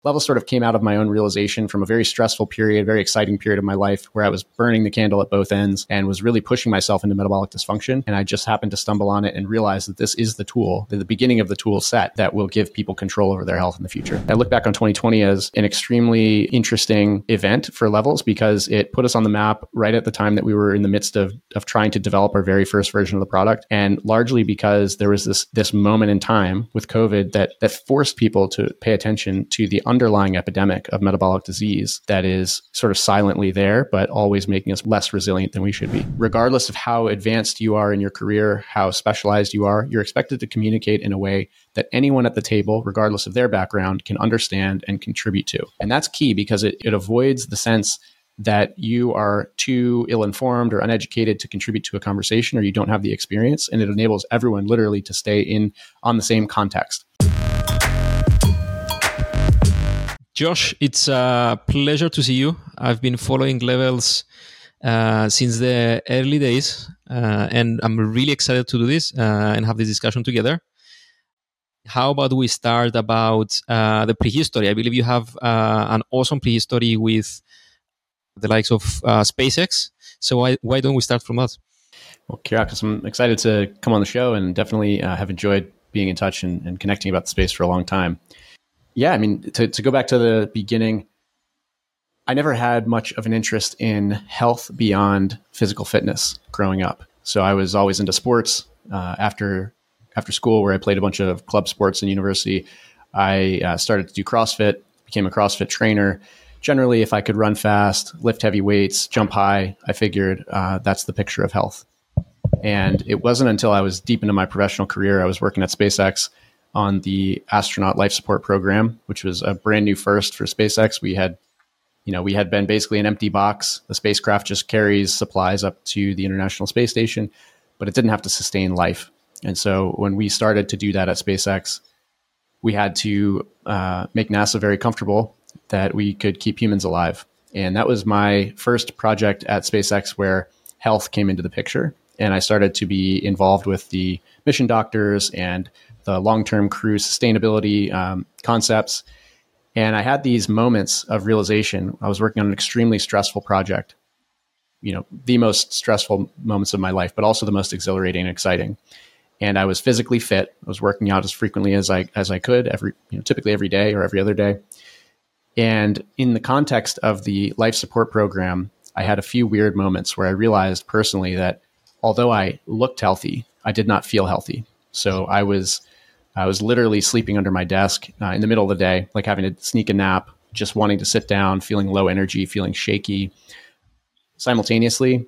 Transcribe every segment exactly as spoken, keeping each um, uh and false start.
Levels sort of came out of my own realization from a very stressful period, very exciting period of my life where I was burning the candle at both ends and was really pushing myself into metabolic dysfunction. And I just happened to stumble on it and realize that this is the tool, the beginning of the tool set that will give people control over their health in the future. I look back on twenty twenty as an extremely interesting event for Levels because it put us on the map right at the time that we were in the midst of, of trying to develop our very first version of the product. And largely because there was this, this moment in time with COVID that, that forced people to pay attention to the underlying epidemic of metabolic disease that is sort of silently there, but always making us less resilient than we should be. Regardless of how advanced you are in your career, how specialized you are, you're expected to communicate in a way that anyone at the table, regardless of their background, can understand and contribute to. And that's key because it, it avoids the sense that you are too ill-informed or uneducated to contribute to a conversation or you don't have the experience. And it enables everyone literally to stay in on the same context. Josh, it's a pleasure to see you. I've been following Levels uh, since the early days, uh, and I'm really excited to do this uh, and have this discussion together. How about we start about uh, the prehistory? I believe you have uh, an awesome prehistory with the likes of uh, SpaceX. So why why don't we start from that? Well, Kyriakos, I'm excited to come on the show and definitely uh, have enjoyed being in touch and, and connecting about the space for a long time. Yeah, I mean, to, to go back to the beginning, I never had much of an interest in health beyond physical fitness growing up. So I was always into sports. Uh, after after school, where I played a bunch of club sports in university, I uh, started to do CrossFit, became a CrossFit trainer. Generally, if I could run fast, lift heavy weights, jump high, I figured uh, that's the picture of health. And it wasn't until I was deep into my professional career, I was working at SpaceX on the astronaut life support program, which was a brand new first for SpaceX. We had, you know, we had been basically an empty box. The spacecraft just carries supplies up to the International Space Station, but it didn't have to sustain life. And so when we started to do that at SpaceX, we had to uh, make NASA very comfortable that we could keep humans alive. And that was my first project at SpaceX where health came into the picture. And I started to be involved with the mission doctors and the long-term crew sustainability um, concepts. And I had these moments of realization. I was working on an extremely stressful project, you know, the most stressful moments of my life, but also the most exhilarating and exciting. And I was physically fit. I was working out as frequently as I as I could, every you know, typically every day or every other day. And in the context of the life support program, I had a few weird moments where I realized personally that although I looked healthy, I did not feel healthy. So I was I was literally sleeping under my desk uh, in the middle of the day, like having to sneak a nap, just wanting to sit down, feeling low energy, feeling shaky. Simultaneously,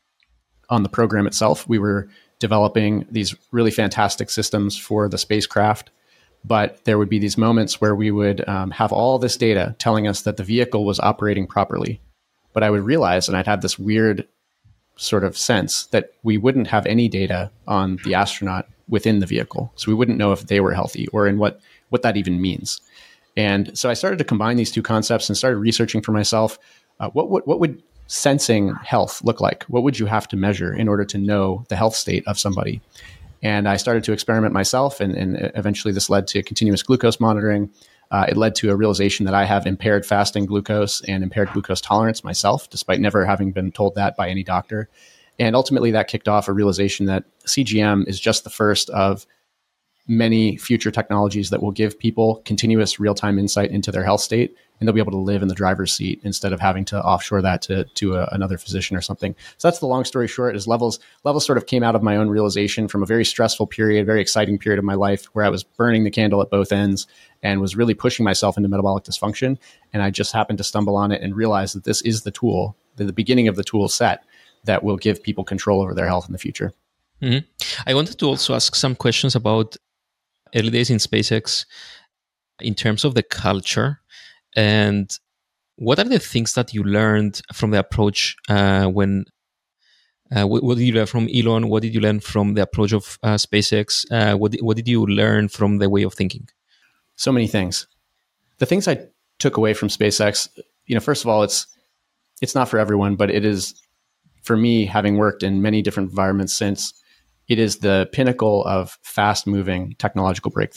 on the program itself, we were developing these really fantastic systems for the spacecraft. But there would be these moments where we would um, have all this data telling us that the vehicle was operating properly. But I would realize, and I'd have this weird sort of sense that we wouldn't have any data on the astronaut within the vehicle. So we wouldn't know if they were healthy or in what, what that even means. And so I started to combine these two concepts and started researching for myself, uh, what, what, what would sensing health look like? What would you have to measure in order to know the health state of somebody? And I started to experiment myself, and, and eventually this led to continuous glucose monitoring. Uh, it led to a realization that I have impaired fasting glucose and impaired glucose tolerance myself, despite never having been told that by any doctor. And ultimately that kicked off a realization that C G M is just the first of many future technologies that will give people continuous real-time insight into their health state, and they'll be able to live in the driver's seat instead of having to offshore that to, to a, another physician or something. So that's the long story short, is levels, levels sort of came out of my own realization from a very stressful period, very exciting period of my life where I was burning the candle at both ends and was really pushing myself into metabolic dysfunction. And I just happened to stumble on it and realize that this is the tool, the, the beginning of the tool set that will give people control over their health in the future. Mm-hmm. I wanted to also ask some questions about early days in SpaceX in terms of the culture, and what are the things that you learned from the approach uh, when uh, what, what did you learn from Elon? What did you learn from the approach of uh, SpaceX? Uh, what, what did you learn from the way of thinking? So many things. The things I took away from SpaceX, you know, first of all, it's it's not for everyone, but it is, for me, having worked in many different environments since, it is the pinnacle of fast-moving technological breakthrough.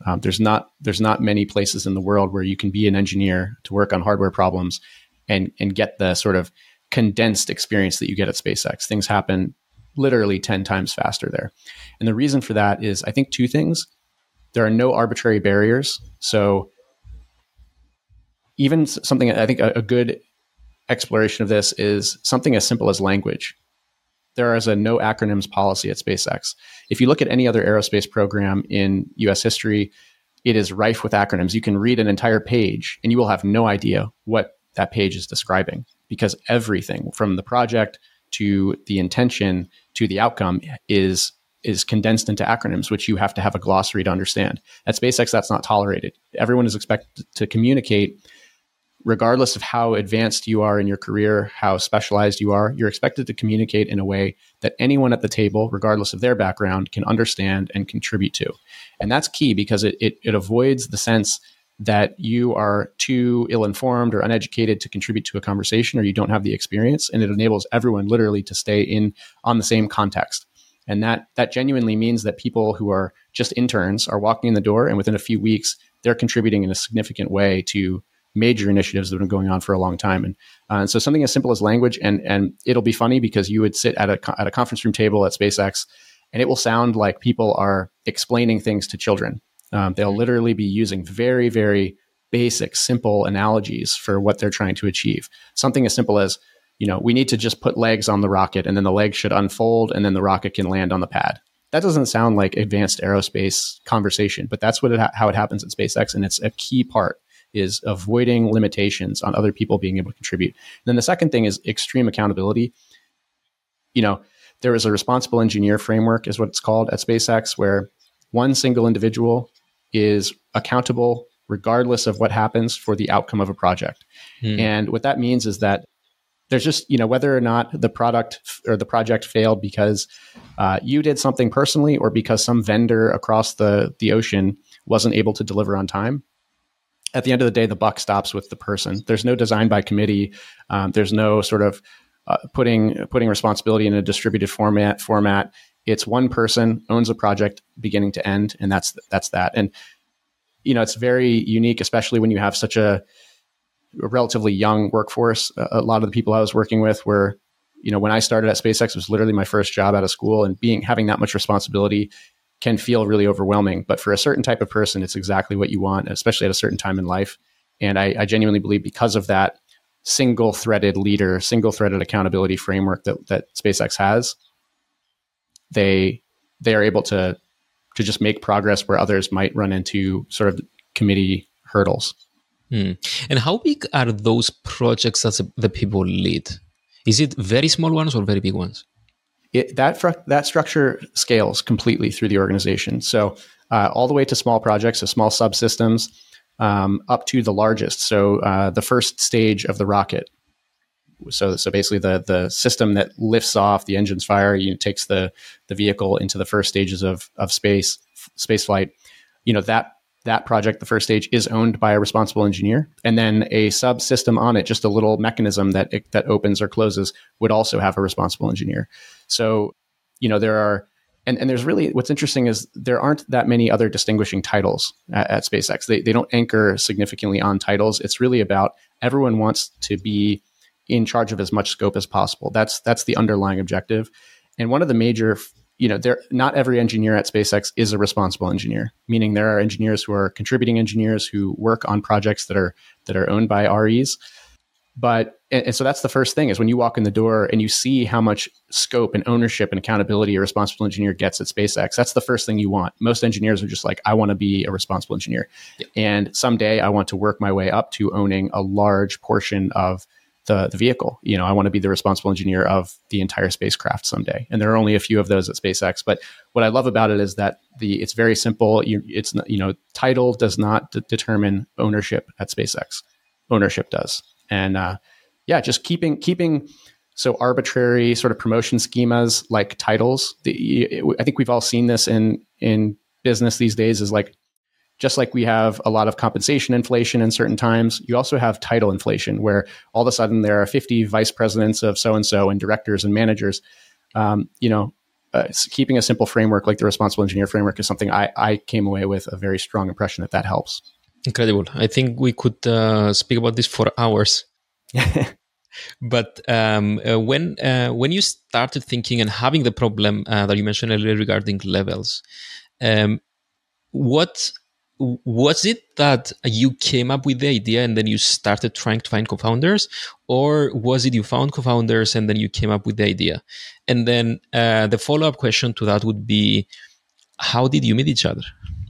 Um, there's not there's not many places in the world where you can be an engineer to work on hardware problems and and get the sort of condensed experience that you get at SpaceX. Things happen literally ten times faster there. And the reason for that is, I think, two things. There are no arbitrary barriers. So even something, I think a, a good exploration of this is something as simple as language. There is a no acronyms policy at SpaceX. If you look at any other aerospace program in U S history, it is rife with acronyms. You can read an entire page and you will have no idea what that page is describing, because everything from the project to the intention to the outcome is is condensed into acronyms, which you have to have a glossary to understand. At SpaceX, that's not tolerated. Everyone is expected to communicate, regardless of how advanced you are in your career, how specialized you are. You're expected to communicate in a way that anyone at the table, regardless of their background, can understand and contribute to. And that's key, because it it, it avoids the sense that you are too ill-informed or uneducated to contribute to a conversation, or you don't have the experience, and it enables everyone literally to stay in on the same context. And that that genuinely means that people who are just interns are walking in the door, and within a few weeks, they're contributing in a significant way to major initiatives that have been going on for a long time. And, uh, and so something as simple as language, and and it'll be funny because you would sit at a at a conference room table at SpaceX, and it will sound like people are explaining things to children. Um, they'll literally be using very, very basic, simple analogies for what they're trying to achieve. Something as simple as, you know, we need to just put legs on the rocket, and then the legs should unfold, and then the rocket can land on the pad. That doesn't sound like advanced aerospace conversation, but that's what it ha- how it happens at SpaceX, and it's a key part, is avoiding limitations on other people being able to contribute. And then the second thing is extreme accountability. You know, there is a responsible engineer framework, is what it's called at SpaceX, where one single individual is accountable regardless of what happens for the outcome of a project. Hmm. And what that means is that there's just, you know, whether or not the product f- or the project failed because uh, you did something personally, or because some vendor across the, the ocean wasn't able to deliver on time, at the end of the day, the buck stops with the person. There's no design by committee. Um, there's no sort of uh, putting putting responsibility in a distributed format. Format. It's one person owns a project beginning to end, and that's that's that. And you know, it's very unique, especially when you have such a, a relatively young workforce. A, a lot of the people I was working with were, you know, when I started at SpaceX, it was literally my first job out of school, and being having that much responsibility can feel really overwhelming. But for a certain type of person, it's exactly what you want, especially at a certain time in life. And I, I genuinely believe, because of that single-threaded leader, single-threaded accountability framework that that SpaceX has, they they are able to to just make progress where others might run into sort of committee hurdles. Hmm. And how big are those projects that the people lead? Is it very small ones or very big ones? It, that fr- that structure scales completely through the organization. So uh, all the way to small projects, so small subsystems, um, up to the largest. So uh, the first stage of the rocket. So so basically the the system that lifts off, the engines fire, you know, takes the the vehicle into the first stages of of space space flight. You know, that that project, the first stage, is owned by a responsible engineer, and then a subsystem on it, just a little mechanism that it, that opens or closes, would also have a responsible engineer. So, you know, there are, and, and there's really, what's interesting is there aren't that many other distinguishing titles at, at SpaceX. They they don't anchor significantly on titles. It's really about everyone wants to be in charge of as much scope as possible. That's that's the underlying objective. And one of the major, you know, there not every engineer at SpaceX is a responsible engineer, meaning there are engineers who are contributing engineers who work on projects that are that are owned by R Es. But and, and so that's the first thing, is when you walk in the door and you see how much scope and ownership and accountability a responsible engineer gets at SpaceX, that's the first thing you want. Most engineers are just like, I want to be a responsible engineer. Yeah. And someday I want to work my way up to owning a large portion of the, the vehicle. You know, I want to be the responsible engineer of the entire spacecraft someday. And there are only a few of those at SpaceX. But what I love about it is that the it's very simple. You, it's you know, title does not d- determine ownership at SpaceX. Ownership does. And uh, yeah, just keeping keeping so arbitrary sort of promotion schemas like titles. The, it, I think we've all seen this in in business these days. Is like, just like we have a lot of compensation inflation in certain times, you also have title inflation, where all of a sudden there are fifty vice presidents of so-and-so and directors and managers. Um, you know, uh, keeping a simple framework like the responsible engineer framework is something I, I came away with a very strong impression that that helps. Incredible. I think we could uh, speak about this for hours. But um, uh, when uh, when you started thinking and having the problem uh, that you mentioned earlier regarding levels, um, what was it that you came up with the idea and then you started trying to find co-founders, or was it you found co-founders and then you came up with the idea? And then uh, the follow-up question to that would be, how did you meet each other?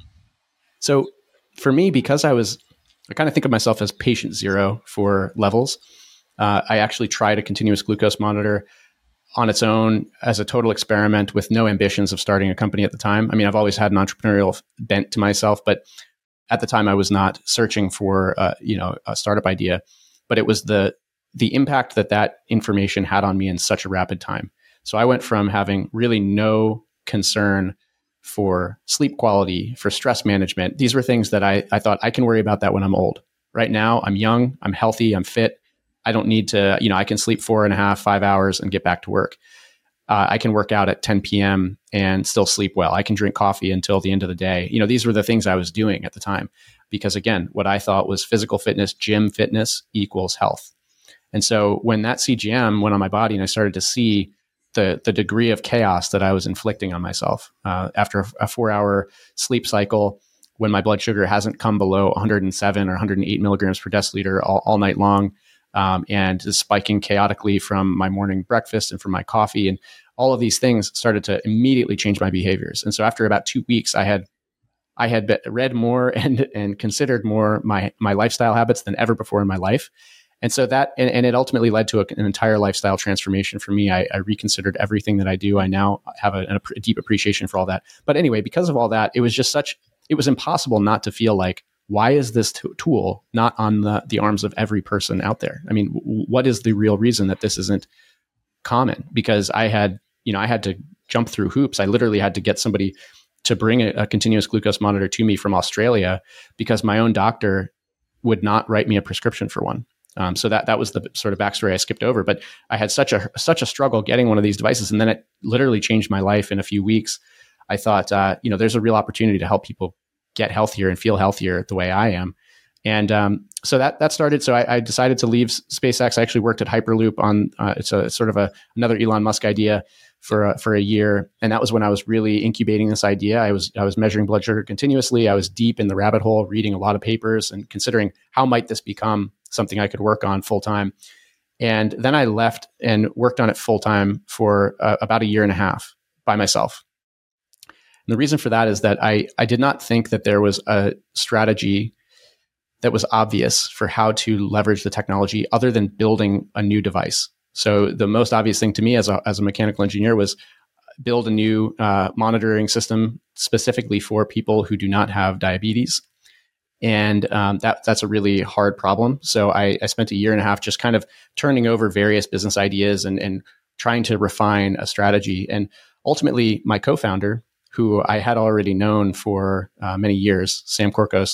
So for me, because I was, I kind of think of myself as patient zero for levels. Uh, I actually tried a continuous glucose monitor on its own as a total experiment with no ambitions of starting a company at the time. I mean, I've always had an entrepreneurial bent to myself, but at the time I was not searching for, uh, you know, a startup idea, but it was the, the impact that that information had on me in such a rapid time. So I went from having really no concern for sleep quality, for stress management. These were things that I, I thought I can worry about that when I'm old. Right now, I'm young, I'm healthy, I'm fit. I don't need to, you know, I can sleep four and a half, five hours and get back to work. Uh, I can work out at ten p.m. and still sleep well. I can drink coffee until the end of the day. You know, these were the things I was doing at the time because, again, what I thought was physical fitness, gym fitness equals health. And so when that C G M went on my body and I started to see the the degree of chaos that I was inflicting on myself uh, after a, a four-hour sleep cycle, when my blood sugar hasn't come below one hundred seven or one hundred eight milligrams per deciliter all, all night long, Um, and is spiking chaotically from my morning breakfast and from my coffee. And all of these things started to immediately change my behaviors. And so after about two weeks, I had I had read more and and considered more my my lifestyle habits than ever before in my life. And so that, and, and it ultimately led to a, an entire lifestyle transformation for me. I, I reconsidered everything that I do. I now have a, a deep appreciation for all that. But anyway, because of all that, it was just such, it was impossible not to feel like, why is this t- tool not on the, the arms of every person out there? I mean, w- what is the real reason that this isn't common? Because I had, you know, I had to jump through hoops. I literally had to get somebody to bring a, a continuous glucose monitor to me from Australia because my own doctor would not write me a prescription for one. Um, so that that was the sort of backstory I skipped over. But I had such a such a struggle getting one of these devices, and then it literally changed my life in a few weeks. I thought, uh, you know, there's a real opportunity to help people get healthier and feel healthier the way I am. And um, so that that started. So I, I decided to leave SpaceX. I actually worked at Hyperloop on uh, it's a sort of a another Elon Musk idea for a, for a year, and that was when I was really incubating this idea. I was I was measuring blood sugar continuously. I was deep in the rabbit hole, reading a lot of papers and considering how might this become something I could work on full time. And then I left and worked on it full time for uh, about a year and a half by myself. And the reason for that is that I, I did not think that there was a strategy that was obvious for how to leverage the technology other than building a new device. So the most obvious thing to me as a, as a mechanical engineer was build a new uh, monitoring system specifically for people who do not have diabetes. And um, that that's a really hard problem. So I, I spent a year and a half just kind of turning over various business ideas and, and trying to refine a strategy. And ultimately, my co-founder, who I had already known for uh, many years, Sam Korkos,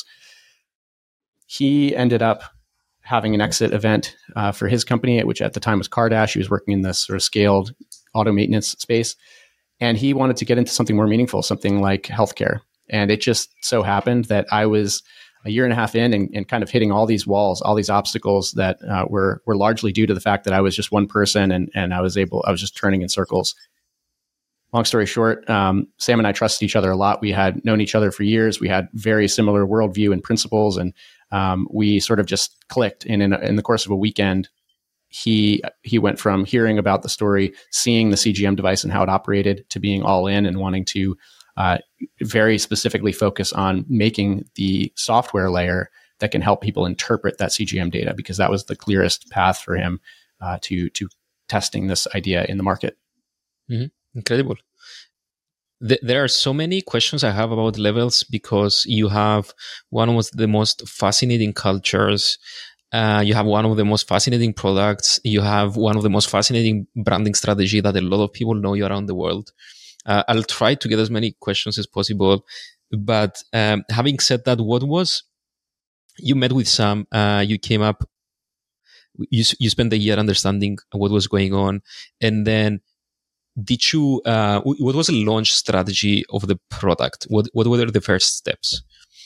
he ended up having an exit event uh, for his company, which at the time was Cardash. He was working in this sort of scaled auto maintenance space. And he wanted to get into something more meaningful, something like healthcare. And it just so happened that I was a year and a half in and, and kind of hitting all these walls, all these obstacles that uh, were were largely due to the fact that I was just one person and and I was able, I was just turning in circles. Long story short, um, Sam and I trusted each other a lot. We had known each other for years. We had very similar worldview and principles, and um, we sort of just clicked. And in, in the course of a weekend, he he went from hearing about the story, seeing the C G M device and how it operated, to being all in and wanting to uh, very specifically focus on making the software layer that can help people interpret that C G M data, because that was the clearest path for him uh, to to testing this idea in the market. Mm-hmm. Incredible. Th- there are so many questions I have about Levels, because you have one of the most fascinating cultures. Uh, you have one of the most fascinating products. You have one of the most fascinating branding strategy that a lot of people know you around the world. Uh, I'll try to get as many questions as possible. But um, having said that, what was, you met with Sam, uh, you came up, you, you spent a year understanding what was going on. And then did you? Uh, what was the launch strategy of the product? What What were the first steps?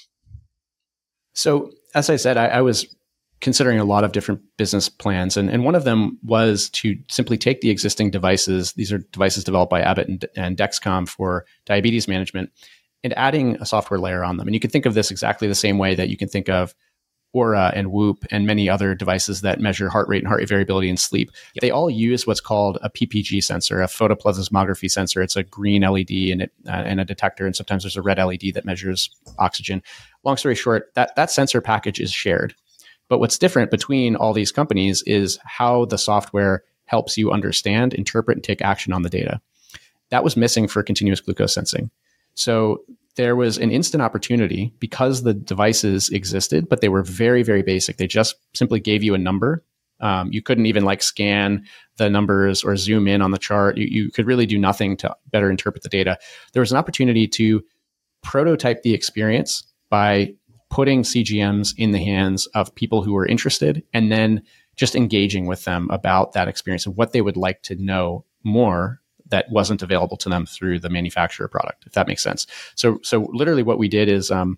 So, as I said, I, I was considering a lot of different business plans, and, and one of them was to simply take the existing devices. These are devices developed by Abbott and, and Dexcom for diabetes management, and adding a software layer on them. And you can think of this exactly the same way that you can think of Oura and Whoop and many other devices that measure heart rate and heart rate variability in sleep. Yep. They all use what's called a P P G sensor, a photoplethysmography sensor. It's a green L E D and, it, uh, and a detector, and sometimes there's a red L E D that measures oxygen. Long story short, that, that sensor package is shared. But what's different between all these companies is how the software helps you understand, interpret, and take action on the data. That was missing for continuous glucose sensing. So there was an instant opportunity because the devices existed, but they were very, very basic. They just simply gave you a number. Um, you couldn't even like scan the numbers or zoom in on the chart. You, you could really do nothing to better interpret the data. There was an opportunity to prototype the experience by putting C G Ms in the hands of people who were interested, and then just engaging with them about that experience and what they would like to know more that wasn't available to them through the manufacturer product, if that makes sense. So, so literally what we did is, um,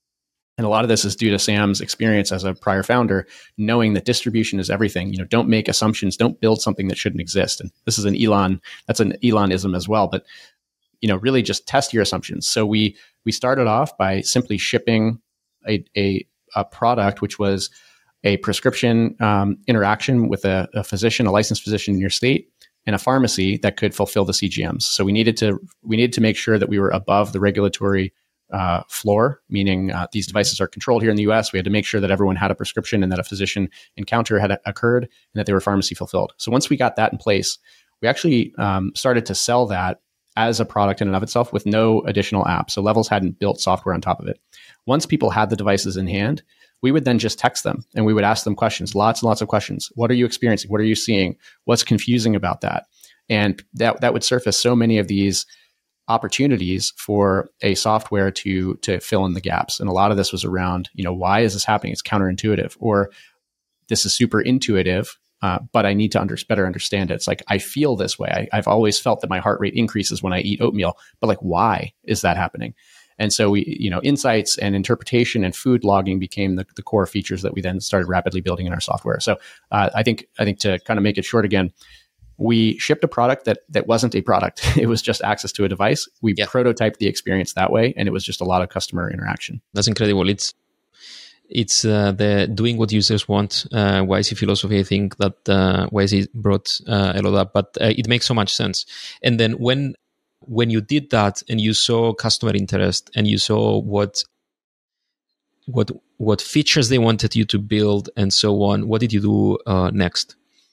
and a lot of this is due to Sam's experience as a prior founder, knowing that distribution is everything. You know, don't make assumptions, don't build something that shouldn't exist. And this is an Elon, that's an Elonism as well, but, you know, really just test your assumptions. So we, we started off by simply shipping a, a, a product, which was a prescription um, interaction with a, a physician, a licensed physician in your state, and a pharmacy that could fulfill the C G Ms. So we needed to we needed to make sure that we were above the regulatory uh, floor, meaning uh, these devices are controlled here in the U S. We had to make sure that everyone had a prescription and that a physician encounter had occurred and that they were pharmacy fulfilled. So once we got that in place, we actually um, started to sell that as a product in and of itself with no additional app. So Levels hadn't built software on top of it. Once people had the devices in hand, we would then just text them and we would ask them questions, lots and lots of questions. What are you experiencing? What are you seeing? What's confusing about that? And that that would surface so many of these opportunities for a software to to fill in the gaps. And a lot of this was around, you know, why is this happening? It's counterintuitive, or this is super intuitive, uh, but I need to under, better understand it. It's like, I feel this way. I, I've always felt that my heart rate increases when I eat oatmeal, but like, why is that happening? And so we, you know, insights and interpretation and food logging became the, the core features that we then started rapidly building in our software. So uh, I think I think to kind of make it short again, we shipped a product that that wasn't a product. It was just access to a device. We yeah. prototyped the experience that way, and it was just a lot of customer interaction. That's incredible. It's it's uh, the doing what users want. Uh, Y C philosophy, I think that uh, Y C brought uh, a lot up, but uh, it makes so much sense. And then when when you did that and you saw customer interest and you saw what what what features they wanted you to build and so on, what did you do uh, next?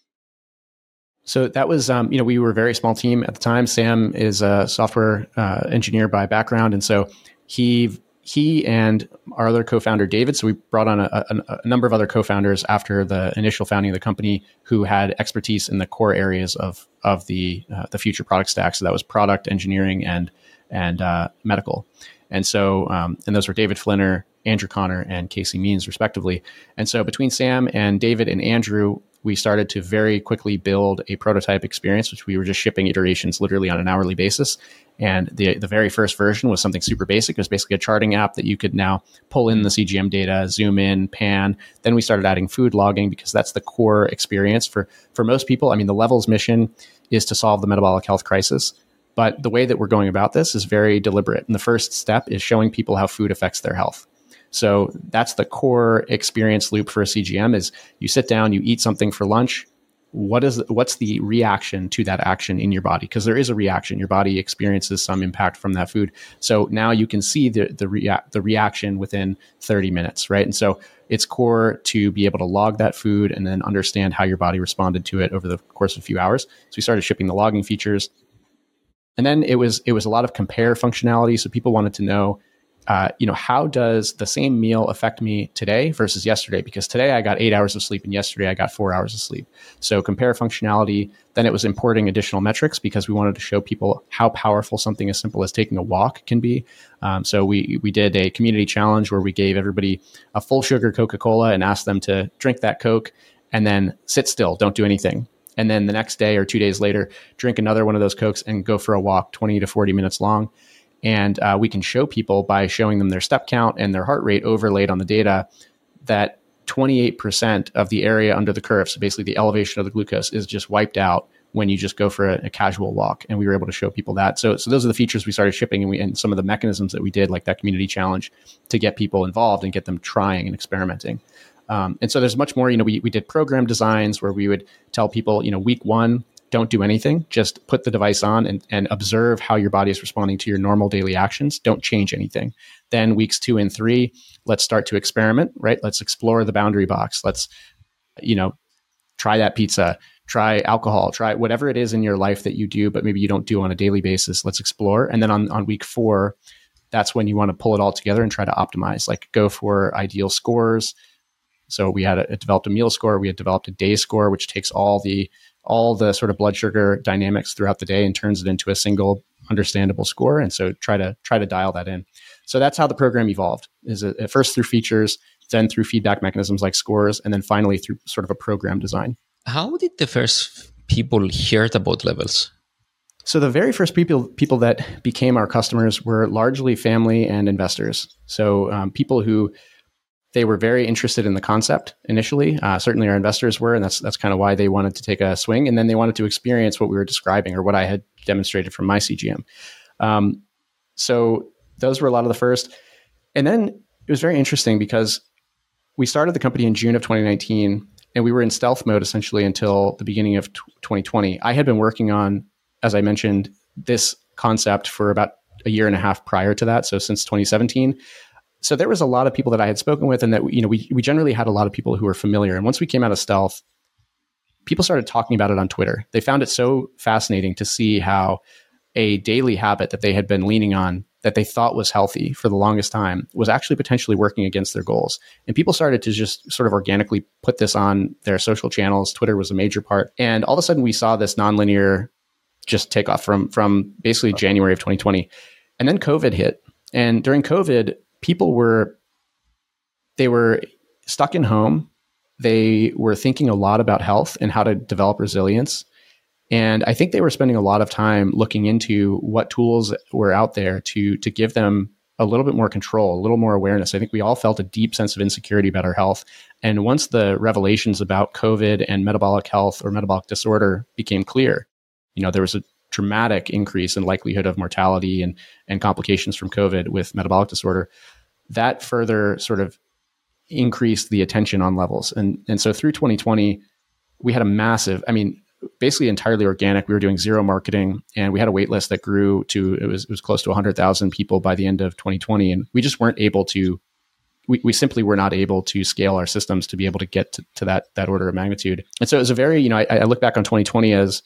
So that was, um, you know, we were a very small team at the time. Sam is a software uh, engineer by background. And so he he and our other co-founder, David, so we brought on a, a, a number of other co-founders after the initial founding of the company who had expertise in the core areas of of the uh, the future product stack. So that was product, engineering, and and uh, medical. And so, um, and those were David Flinner, Andrew Connor, and Casey Means, respectively. And so between Sam and David and Andrew, we started to very quickly build a prototype experience, which we were just shipping iterations literally on an hourly basis. And the the very first version was something super basic. It was basically a charting app that you could now pull in the C G M data, zoom in, pan. Then we started adding food logging because that's the core experience for, for most people. I mean, the Levels mission is to solve the metabolic health crisis. But the way that we're going about this is very deliberate. And the first step is showing people how food affects their health. So that's the core experience loop for a C G M is you sit down, you eat something for lunch. What is what's the reaction to that action in your body? Because there is a reaction. Your body experiences some impact from that food. So now you can see the the, rea- the reaction within thirty minutes, right? And so it's core to be able to log that food and then understand how your body responded to it over the course of a few hours. So we started shipping the logging features. And then it was it was a lot of compare functionality. So people wanted to know, uh, you know, how does the same meal affect me today versus yesterday? Because today I got eight hours of sleep and yesterday I got four hours of sleep. So compare functionality. Then it was importing additional metrics because we wanted to show people how powerful something as simple as taking a walk can be. Um, so we we did a community challenge where we gave everybody a full sugar Coca-Cola and asked them to drink that Coke and then sit still, don't do anything. And then the next day or two days later, drink another one of those Cokes and go for a walk twenty to forty minutes long. And uh, we can show people by showing them their step count and their heart rate overlaid on the data that twenty-eight percent of the area under the curve, so basically the elevation of the glucose, is just wiped out when you just go for a, a casual walk. And we were able to show people that. So, so those are the features we started shipping, and we and some of the mechanisms that we did, like that community challenge, to get people involved and get them trying and experimenting. Um, and so there's much more. You know, we we did program designs where we would tell people, you know, week one, don't do anything, just put the device on and, and observe how your body is responding to your normal daily actions. Don't change anything. Then weeks two and three, let's start to experiment, right? Let's explore the boundary box. Let's, you know, try that pizza, try alcohol, try whatever it is in your life that you do, but maybe you don't do on a daily basis. Let's explore. And then on, on week four, that's when you want to pull it all together and try to optimize, like go for ideal scores. So we had a, developed a meal score. We had developed a day score, which takes all the all the sort of blood sugar dynamics throughout the day and turns it into a single understandable score. And so try to try to dial that in. So that's how the program evolved, is at first through features, then through feedback mechanisms like scores, and then finally through sort of a program design. How did the first people hear about Levels? So the very first people people that became our customers were largely family and investors. So um, people who they were very interested in the concept initially. Uh, certainly our investors were, and that's that's kind of why they wanted to take a swing. And then they wanted to experience what we were describing or what I had demonstrated from my C G M. Um, so those were a lot of the first. And then it was very interesting because we started the company in June of twenty nineteen, and we were in stealth mode essentially until the beginning of twenty twenty. I had been working on, as I mentioned, this concept for about a year and a half prior to that. So since twenty seventeen. So there was a lot of people that I had spoken with, and that, you know, we we generally had a lot of people who were familiar. And once we came out of stealth, people started talking about it on Twitter. They found it so fascinating to see how a daily habit that they had been leaning on, that they thought was healthy for the longest time, was actually potentially working against their goals. And people started to just sort of organically put this on their social channels. Twitter was a major part. And all of a sudden we saw this nonlinear just take off from, from basically January of twenty twenty. And then COVID hit. And during COVID, people were, they were stuck in home. They were thinking a lot about health and how to develop resilience. And I think they were spending a lot of time looking into what tools were out there to, to give them a little bit more control, a little more awareness. I think we all felt a deep sense of insecurity about our health. And once the revelations about COVID and metabolic health or metabolic disorder became clear, you know, there was a dramatic increase in likelihood of mortality and, and complications from COVID with metabolic disorder. That further sort of increased the attention on Levels. And, and so through twenty twenty, we had a massive, I mean, basically entirely organic. We were doing zero marketing, and we had a wait list that grew to, it was, it was close to one hundred thousand people by the end of twenty twenty. And we just weren't able to, we, we simply were not able to scale our systems to be able to get to, to that, that order of magnitude. And so it was a very, you know, I, I look back on twenty twenty as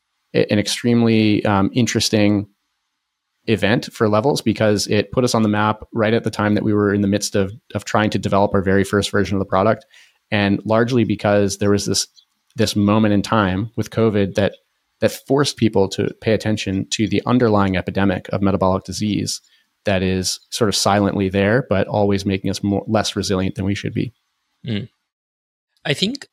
an extremely um, interesting event for Levels, because it put us on the map right at the time that we were in the midst of of trying to develop our very first version of the product. And largely because there was this this moment in time with COVID that that forced people to pay attention to the underlying epidemic of metabolic disease that is sort of silently there, but always making us more less resilient than we should be. Mm. I think,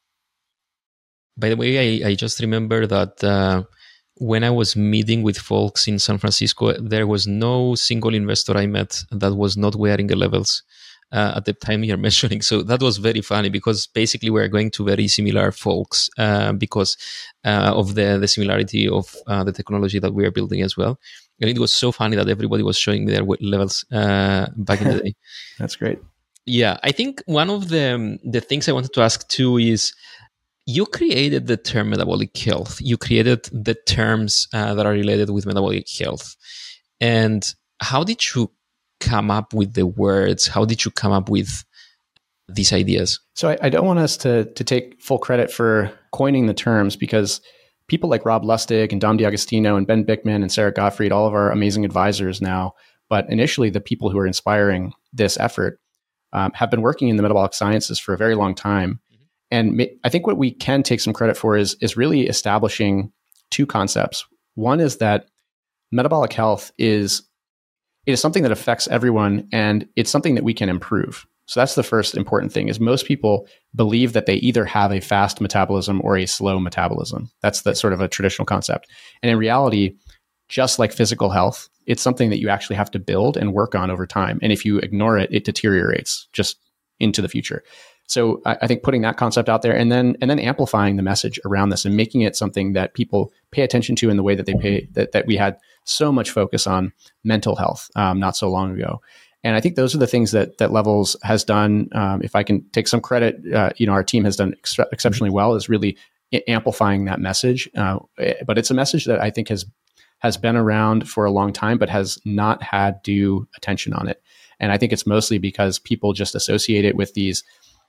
by the way, I, I just remember that uh, when I was meeting with folks in San Francisco, there was no single investor I met that was not wearing the Levels uh, at the time you're mentioning. So that was very funny, because basically we're going to very similar folks uh, because uh, of the, the similarity of uh, the technology that we are building as well. And it was so funny that everybody was showing me their Levels uh, back in the day. That's great. Yeah, I think one of the the things I wanted to ask too is, you created the term metabolic health. You created the terms uh, that are related with metabolic health. And how did you come up with the words? How did you come up with these ideas? So I, I don't want us to to take full credit for coining the terms, because people like Rob Lustig and Dom D'Agostino and Ben Bickman and Sarah Gottfried, all of our amazing advisors now, but initially the people who are inspiring this effort um, have been working in the metabolic sciences for a very long time. And I think what we can take some credit for is, is really establishing two concepts. One is that metabolic health is, it is something that affects everyone, and it's something that we can improve. So that's the first important thing, is most people believe that they either have a fast metabolism or a slow metabolism. That's the sort of a traditional concept. And in reality, just like physical health, it's something that you actually have to build and work on over time. And if you ignore it, it deteriorates just into the future. So I, I think putting that concept out there, and then and then amplifying the message around this and making it something that people pay attention to in the way that they pay, that, that we had so much focus on mental health um, not so long ago. And I think those are the things that that Levels has done. Um, if I can take some credit, uh, you know, our team has done ex- exceptionally well, is really amplifying that message. Uh, but it's a message that I think has has been around for a long time, but has not had due attention on it. And I think it's mostly because people just associate it with these,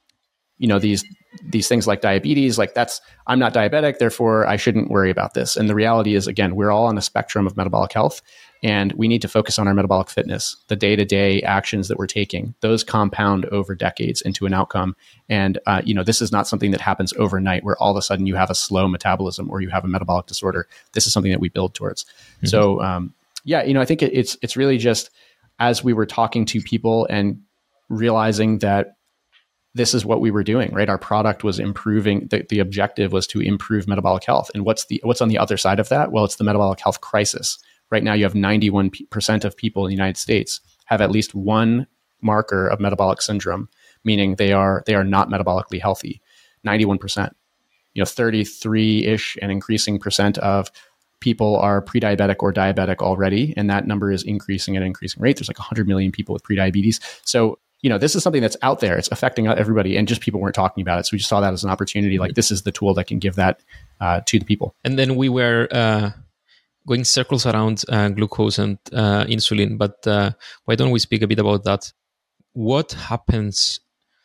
you know, these these things like diabetes, like that's, I'm not diabetic, therefore I shouldn't worry about this. And the reality is, again, we're all on a spectrum of metabolic health, and we need to focus on our metabolic fitness. The day-to-day actions that we're taking, those compound over decades into an outcome. And, uh, you know, this is not something that happens overnight where all of a sudden you have a slow metabolism or you have a metabolic disorder. This is something that we build towards. Mm-hmm. So, um, yeah, you know, I think it, it's, it's really just, as we were talking to people and realizing that this is what we were doing, right? Our product was improving. The, the objective was to improve metabolic health. And what's the what's on the other side of that? Well, it's the metabolic health crisis. Right now, you have ninety-one percent of people in the United States have at least one marker of metabolic syndrome, meaning they are they are not metabolically healthy. ninety-one percent. You know, thirty-three-ish and increasing percent of people are pre-diabetic or diabetic already, and that number is increasing at an increasing rate. There's like one hundred million people with prediabetes. So, you know, this is something that's out there. It's affecting everybody, and just people weren't talking about it. So we just saw that as an opportunity. Like, this is the tool that can give that uh, to the people. And then we were uh, going circles around uh, glucose and uh, insulin, but uh, why don't we speak a bit about that? What happens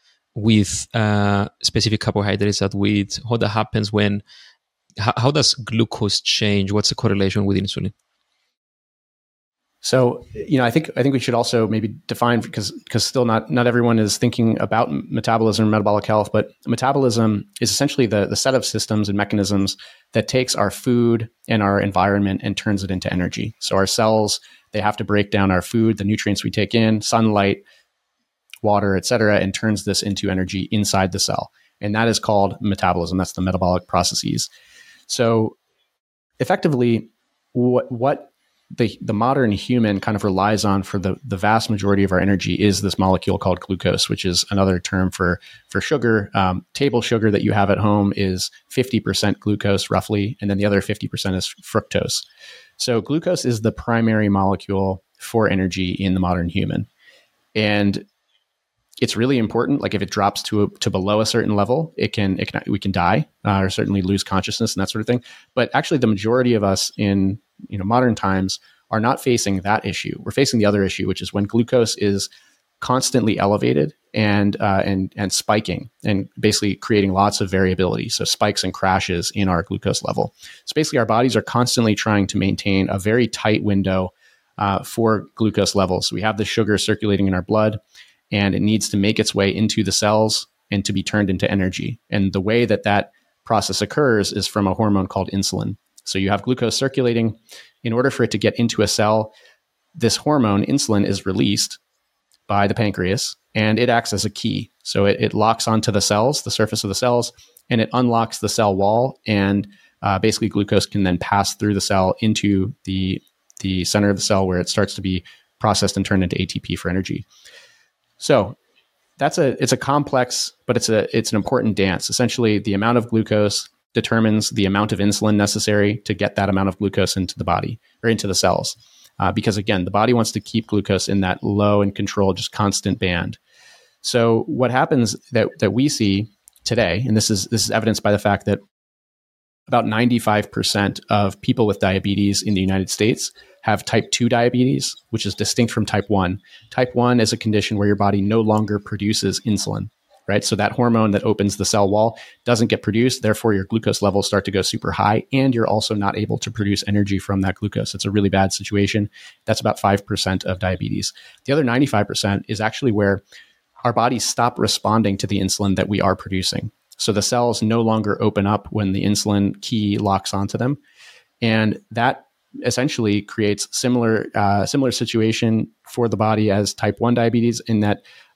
with uh, specific carbohydrates that we eat? How that happens when, how, how does glucose change? What's the correlation with insulin? So, you know, I think I think we should also maybe define, because because still not not everyone is thinking about metabolism and metabolic health, but metabolism is essentially the, the set of systems and mechanisms that takes our food and our environment and turns it into energy. So our cells, they have to break down our food, the nutrients we take in, sunlight, water, et cetera, and turns this into energy inside the cell. And that is called metabolism. That's the metabolic processes. So effectively, what what the the modern human kind of relies on for the, the vast majority of our energy is this molecule called glucose, which is another term for, for sugar. Um, table sugar that you have at home is fifty percent glucose roughly, and then the other fifty percent is fructose. So glucose is the primary molecule for energy in the modern human. And it's really important. Like if it drops to a, to below a certain level, it can, it can we can die uh, or certainly lose consciousness and that sort of thing. But actually, the majority of us in you know modern times are not facing that issue. We're facing the other issue, which is when glucose is constantly elevated and uh, and and spiking, and basically creating lots of variability. So spikes and crashes in our glucose level. So basically, our bodies are constantly trying to maintain a very tight window uh, for glucose levels. So we have the sugar circulating in our blood, and it needs to make its way into the cells and to be turned into energy. And the way that that process occurs is from a hormone called insulin. So you have glucose circulating. In order for it to get into a cell, this hormone, insulin, is released by the pancreas, and it acts as a key. So it, it locks onto the cells, the surface of the cells, and it unlocks the cell wall. And uh, basically, glucose can then pass through the cell into the, the center of the cell, where it starts to be processed and turned into A T P for energy. So that's a it's a complex, but it's a it's an important dance. Essentially, the amount of glucose determines the amount of insulin necessary to get that amount of glucose into the body or into the cells. Uh, because again, the body wants to keep glucose in that low and controlled, just constant band. So what happens that that we see today, and this is this is evidenced by the fact that about ninety-five percent of people with diabetes in the United States have type two diabetes, which is distinct from type one. Type one is a condition where your body no longer produces insulin, right? So that hormone that opens the cell wall doesn't get produced. Therefore, your glucose levels start to go super high, and you're also not able to produce energy from that glucose. It's a really bad situation. That's about five percent of diabetes. The other ninety-five percent is actually where our bodies stop responding to the insulin that we are producing. So the cells no longer open up when the insulin key locks onto them. And that essentially creates similar uh, similar situation for the body as type one diabetes, in that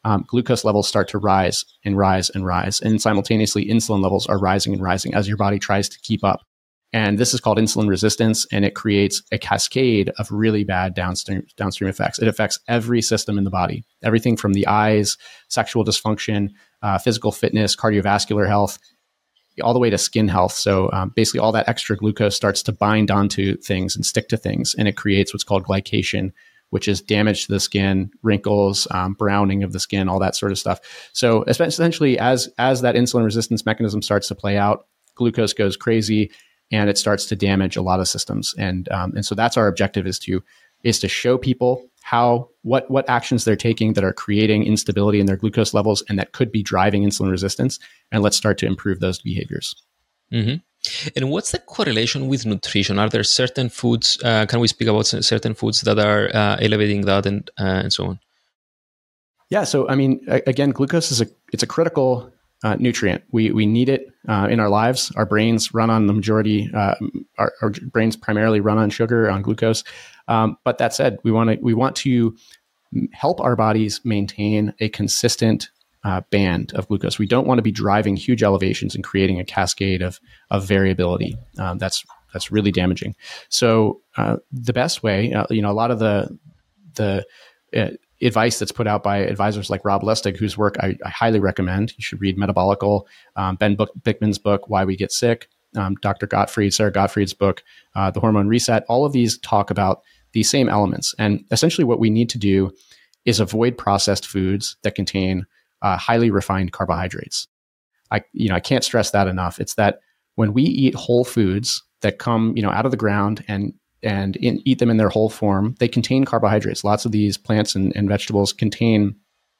um, glucose levels start to rise and rise and rise. And simultaneously, insulin levels are rising and rising as your body tries to keep up. And this is called insulin resistance, and it creates a cascade of really bad downstream downstream effects. It affects every system in the body, everything from the eyes, sexual dysfunction, uh, physical fitness, cardiovascular health, all the way to skin health. So um, basically all that extra glucose starts to bind onto things and stick to things, and it creates what's called glycation, which is damage to the skin, wrinkles, um, browning of the skin, all that sort of stuff. So essentially, as as that insulin resistance mechanism starts to play out, glucose goes crazy, and it starts to damage a lot of systems. And um, and so that's our objective, is to is to show people how what what actions they're taking that are creating instability in their glucose levels and that could be driving insulin resistance, and let's start to improve those behaviors. Mm-hmm. And what's the correlation with nutrition? Are there certain foods? Uh, can we speak about certain foods that are uh, elevating that, and uh, and so on? Yeah. So I mean, again, glucose is a it's a critical uh, nutrient. We we need it uh, in our lives. Our brains run on the majority. Uh, our, our brains primarily run on sugar, on glucose. Um, but that said, we want to we want to help our bodies maintain a consistent Uh, band of glucose. We don't want to be driving huge elevations and creating a cascade of of variability. Um, that's that's really damaging. So uh, the best way, uh, you know, a lot of the the uh, advice that's put out by advisors like Rob Lustig, whose work I, I highly recommend. You should read Metabolical, um, Ben Bikman's book, Why We Get Sick, um, Doctor Gottfried, Sarah Gottfried's book, uh, The Hormone Reset. All of these talk about these same elements. And essentially what we need to do is avoid processed foods that contain Uh, highly refined carbohydrates. I, you know, I can't stress that enough. It's that when we eat whole foods that come, you know, out of the ground and and in, eat them in their whole form, they contain carbohydrates. Lots of these plants and, and vegetables contain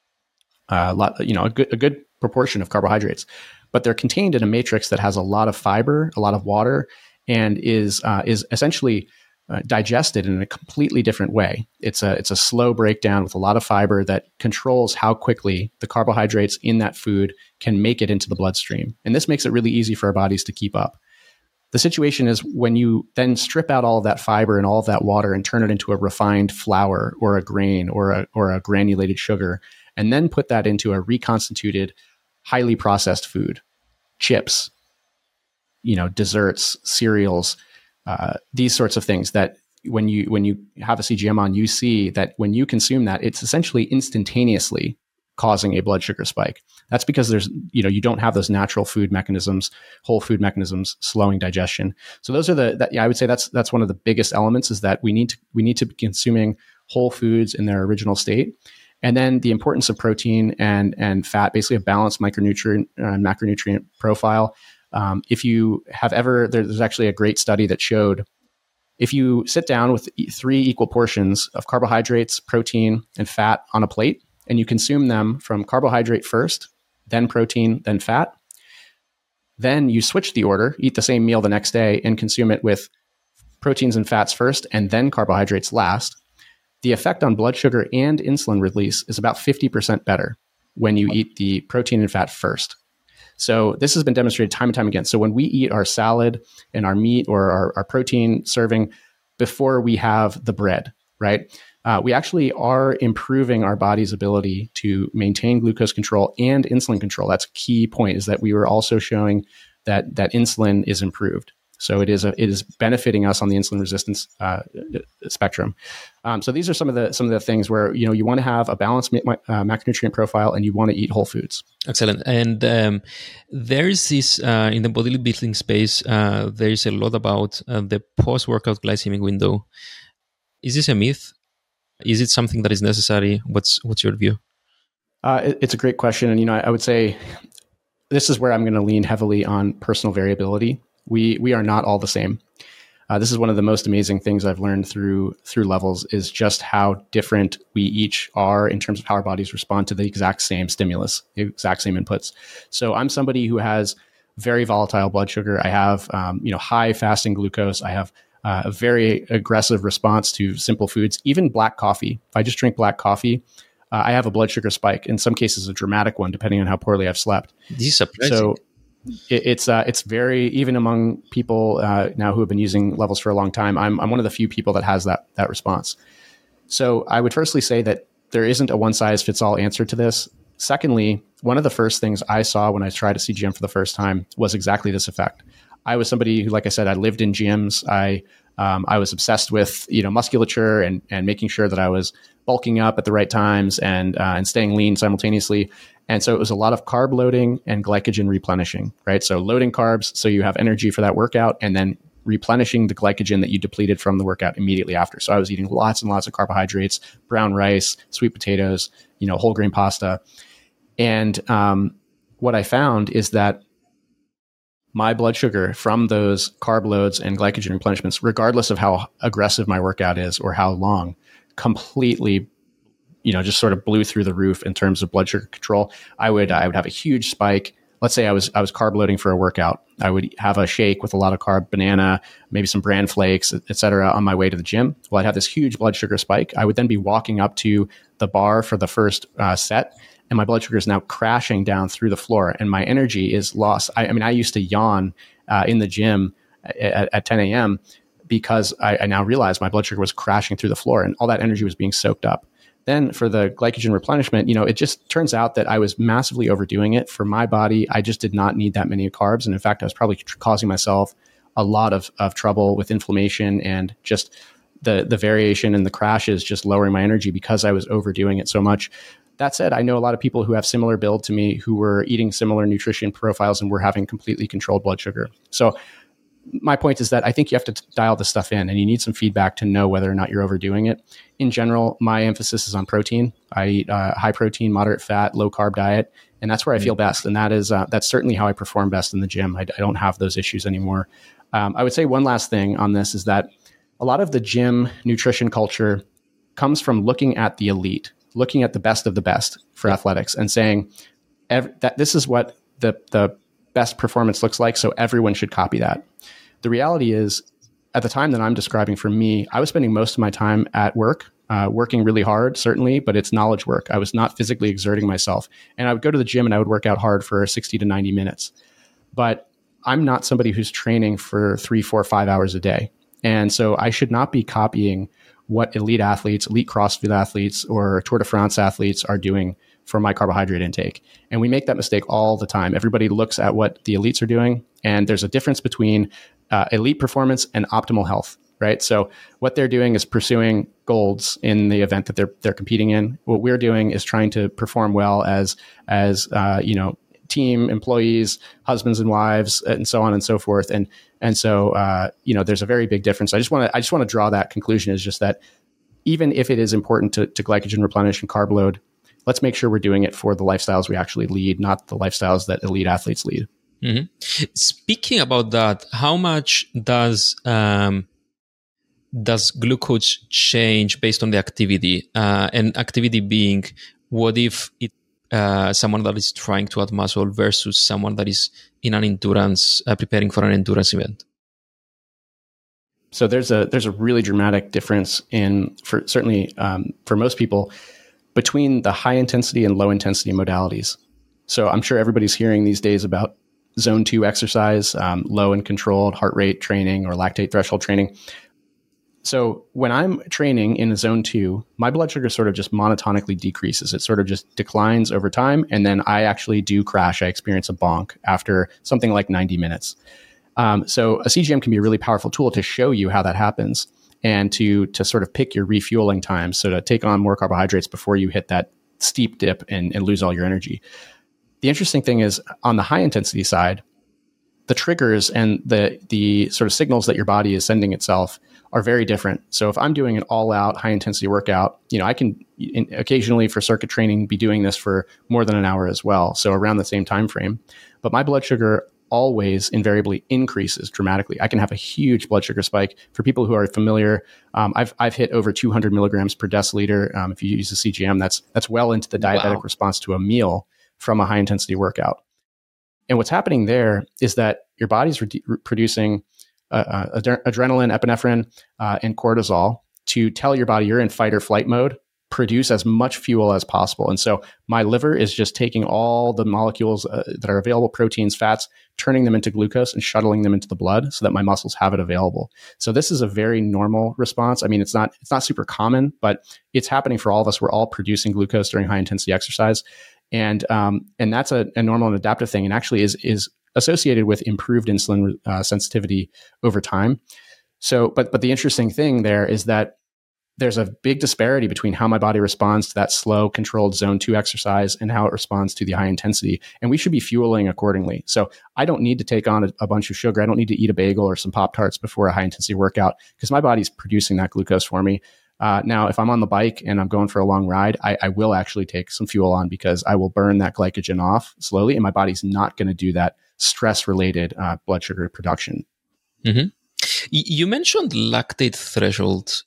uh, lot, you know, a good a good proportion of carbohydrates, but they're contained in a matrix that has a lot of fiber, a lot of water, and is uh, is essentially Uh, digested in a completely different way. It's a it's a slow breakdown with a lot of fiber that controls how quickly the carbohydrates in that food can make it into the bloodstream. And this makes it really easy for our bodies to keep up. The situation is when you then strip out all of that fiber and all of that water and turn it into a refined flour or a grain or a or a granulated sugar, and then put that into a reconstituted, highly processed food, chips, you know, desserts, cereals, Uh, these sorts of things that when you when you have a C G M on, you see that when you consume that, it's essentially instantaneously causing a blood sugar spike. That's because there's, you know, you don't have those natural food mechanisms, whole food mechanisms slowing digestion. So those are the, that, yeah, I would say that's that's one of the biggest elements, is that we need to we need to be consuming whole foods in their original state. And then the importance of protein and and fat, basically a balanced micronutrient uh, macronutrient profile. Um, if you have ever, there's actually a great study that showed if you sit down with three equal portions of carbohydrates, protein, and fat on a plate, and you consume them from carbohydrate first, then protein, then fat, then you switch the order, eat the same meal the next day, and consume it with proteins and fats first, and then carbohydrates last, the effect on blood sugar and insulin release is about fifty percent better when you eat the protein and fat first. So this has been demonstrated time and time again. So when we eat our salad and our meat or our, our protein serving before we have the bread, right, uh, we actually are improving our body's ability to maintain glucose control and insulin control. That's a key point, is that we were also showing that that insulin is improved. So it is a, it is benefiting us on the insulin resistance uh, spectrum. Um, so these are some of the some of the things where, you know, you want to have a balanced ma- uh, macronutrient profile, and you want to eat whole foods. Excellent. And um, there's this uh, in the bodybuilding space. Uh, there's a lot about uh, the post-workout glycemic window. Is this a myth? Is it something that is necessary? What's what's your view? Uh, it, it's a great question, and you know, I, I would say this is where I'm going to lean heavily on personal variability. We we are not all the same. Uh, this is one of the most amazing things I've learned through through levels, is just how different we each are in terms of how our bodies respond to the exact same stimulus, the exact same inputs. So I'm somebody who has very volatile blood sugar. I have um, you know high fasting glucose. I have uh, a very aggressive response to simple foods, even black coffee. If I just drink black coffee, uh, I have a blood sugar spike. In some cases, a dramatic one, depending on how poorly I've slept. This is surprising. So it, it's uh, it's very, even among people uh, now who have been using levels for a long time, I'm I'm one of the few people that has that that response. So I would firstly say that there isn't a one size fits all answer to this. Secondly, one of the first things I saw when I tried a C G M for the first time was exactly this effect. I was somebody who, like I said, I lived in gyms. I um, I was obsessed with, you know, musculature and and making sure that I was bulking up at the right times and uh, and staying lean simultaneously. And so it was a lot of carb loading and glycogen replenishing, right? So loading carbs so you have energy for that workout, and then replenishing the glycogen that you depleted from the workout immediately after. So I was eating lots and lots of carbohydrates, brown rice, sweet potatoes, you know, whole grain pasta. And um, what I found is that my blood sugar from those carb loads and glycogen replenishments, regardless of how aggressive my workout is or how long, completely, you know, just sort of blew through the roof in terms of blood sugar control. I would, I would have a huge spike. Let's say I was, I was carb loading for a workout. I would have a shake with a lot of carb, banana, maybe some bran flakes, et cetera, on my way to the gym. Well, I'd have this huge blood sugar spike. I would then be walking up to the bar for the first uh, set, and my blood sugar is now crashing down through the floor, and my energy is lost. I, I mean, I used to yawn uh, in the gym at, at ten a.m. because I, I now realized my blood sugar was crashing through the floor, and all that energy was being soaked up. Then for the glycogen replenishment, you know, it just turns out that I was massively overdoing it for my body. I just did not need that many carbs. And in fact, I was probably tr- causing myself a lot of, of trouble with inflammation and just the, the variation and the crashes, just lowering my energy because I was overdoing it so much. That said, I know a lot of people who have similar build to me who were eating similar nutrition profiles and were having completely controlled blood sugar. So my point is that I think you have to t- dial this stuff in, and you need some feedback to know whether or not you're overdoing it. In general, my emphasis is on protein. I eat uh, high protein, moderate fat, low carb diet, and that's where I feel best. And that is uh, that's certainly how I perform best in the gym. I, I don't have those issues anymore. Um, I would say one last thing on this is that a lot of the gym nutrition culture comes from looking at the elite, looking at the best of the best for athletics, and saying ev- that this is what the the best performance looks like, so everyone should copy that. The reality is, at the time that I'm describing for me, I was spending most of my time at work, uh, working really hard, certainly, but it's knowledge work. I was not physically exerting myself. And I would go to the gym and I would work out hard for sixty to ninety minutes. But I'm not somebody who's training for three, four, five hours a day. And so I should not be copying what elite athletes, elite CrossFit athletes, or Tour de France athletes are doing for my carbohydrate intake. And we make that mistake all the time. Everybody looks at what the elites are doing, and there's a difference between uh, elite performance and optimal health, right? So what they're doing is pursuing golds in the event that they're they're competing in. What we're doing is trying to perform well as as uh, you know, team employees, husbands and wives, and so on and so forth. And and so uh, you know, there's a very big difference. I just want to I just want to draw that conclusion, is just that even if it is important to, to glycogen replenish and carb load, let's make sure we're doing it for the lifestyles we actually lead, not the lifestyles that elite athletes lead. Mm-hmm. Speaking about that, how much does um, does glucose change based on the activity? Uh, and activity being, what if it uh, someone that is trying to add muscle versus someone that is in an endurance, uh, preparing for an endurance event? So there's a there's a really dramatic difference in, for certainly um, for most people, between the high intensity and low intensity modalities. So I'm sure everybody's hearing these days about zone two exercise, um, low and controlled heart rate training or lactate threshold training. So when I'm training in a zone two, my blood sugar sort of just monotonically decreases. It sort of just declines over time. And then I actually do crash. I experience a bonk after something like ninety minutes. Um, so a C G M can be a really powerful tool to show you how that happens, and to to sort of pick your refueling time, so to take on more carbohydrates before you hit that steep dip and, and lose all your energy. The interesting thing is, on the high intensity side, the triggers and the the sort of signals that your body is sending itself are very different. So if I'm doing an all-out high intensity workout, you know, I can in, occasionally for circuit training be doing this for more than an hour as well, so around the same time frame. But my blood sugar always invariably increases dramatically. I can have a huge blood sugar spike. For people who are familiar, um, I've I've hit over two hundred milligrams per deciliter. Um, if you use a C G M, that's that's well into the diabetic wow. response to a meal from a high intensity workout. And what's happening there is that your body's re- producing uh, uh, ad- adrenaline, epinephrine, uh, and cortisol to tell your body you're in fight or flight mode produce as much fuel as possible. And so my liver is just taking all the molecules uh, that are available, proteins, fats, turning them into glucose and shuttling them into the blood so that my muscles have it available. So this is a very normal response. I mean, it's not, it's not super common, but it's happening for all of us. We're all producing glucose during high intensity exercise. And, um, and that's a, a normal and adaptive thing, and actually is, is associated with improved insulin uh, sensitivity over time. So, but, but the interesting thing there is that there's a big disparity between how my body responds to that slow, controlled zone two exercise and how it responds to the high intensity. And we should be fueling accordingly. So I don't need to take on a, a bunch of sugar. I don't need to eat a bagel or some Pop-Tarts before a high intensity workout because my body's producing that glucose for me. Uh, now, if I'm on the bike and I'm going for a long ride, I, I will actually take some fuel on because I will burn that glycogen off slowly, and my body's not going to do that stress-related uh, blood sugar production. Mm-hmm. You mentioned lactate thresholds.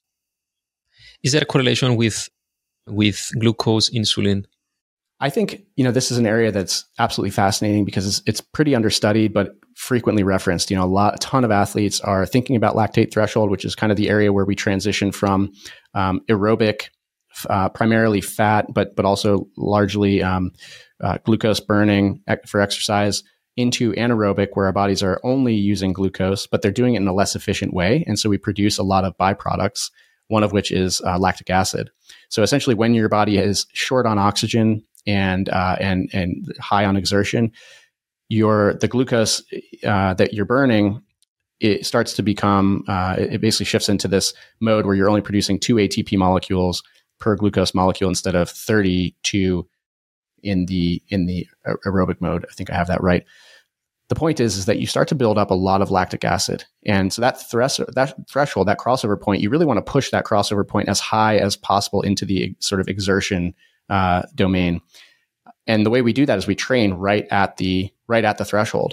Is there a correlation with with glucose, insulin? I think, you know, this is an area that's absolutely fascinating because it's, it's pretty understudied, but frequently referenced. You know, a lot, a ton of athletes are thinking about lactate threshold, which is kind of the area where we transition from um, aerobic, uh, primarily fat, but but also largely um, uh, glucose burning for exercise, into anaerobic, where our bodies are only using glucose, but they're doing it in a less efficient way, and so we produce a lot of byproducts, one of which is uh, lactic acid. So essentially, when your body is short on oxygen and uh, and and high on exertion, your the glucose uh, that you're burning, it starts to become uh, it basically shifts into this mode where you're only producing two A T P molecules per glucose molecule instead of thirty-two in the in the aerobic mode. I think I have that right. The point is, is that you start to build up a lot of lactic acid. And so that, thres- that threshold, that crossover point, you really want to push that crossover point as high as possible into the sort of exertion uh, domain. And the way we do that is we train right at the right at the threshold.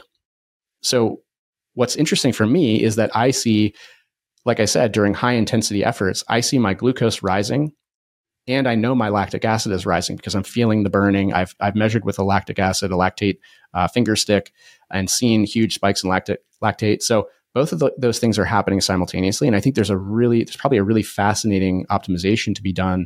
So what's interesting for me is that I see, like I said, during high intensity efforts, I see my glucose rising. And I know my lactic acid is rising because I'm feeling the burning. I've I've measured with a lactic acid, a lactate uh, finger stick, and seen huge spikes in lactate. lactate. So both of the, those things are happening simultaneously. And I think there's a really, there's probably a really fascinating optimization to be done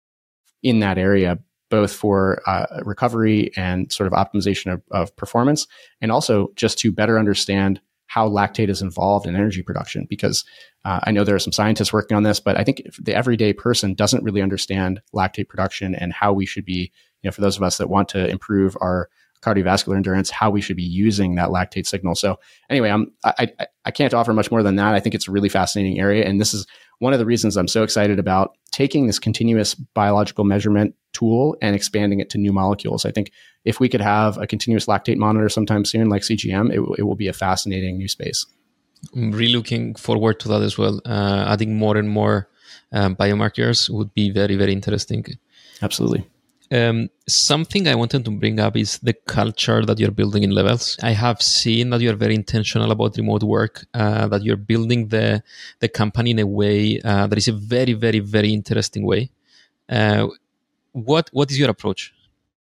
in that area, both for uh, recovery and sort of optimization of, of performance, and also just to better understand how lactate is involved in energy production. Because uh, I know there are some scientists working on this, but I think the everyday person doesn't really understand lactate production and how we should be, you know, for those of us that want to improve our cardiovascular endurance, how we should be using that lactate signal. So anyway, I'm, I, I, I can't offer much more than that. I think it's a really fascinating area. And this is one of the reasons I'm so excited about taking this continuous biological measurement tool and expanding it to new molecules. I think if we could have a continuous lactate monitor sometime soon, like C G M, it, it will be a fascinating new space. I'm really looking forward to that as well. Uh, adding more and more um, biomarkers would be very, very interesting. Absolutely. Um, something I wanted to bring up is the culture that you're building in Levels. I have seen that you're very intentional about remote work, uh, that you're building the the company in a way uh, that is a very, very, very interesting way. Uh, what what is your approach?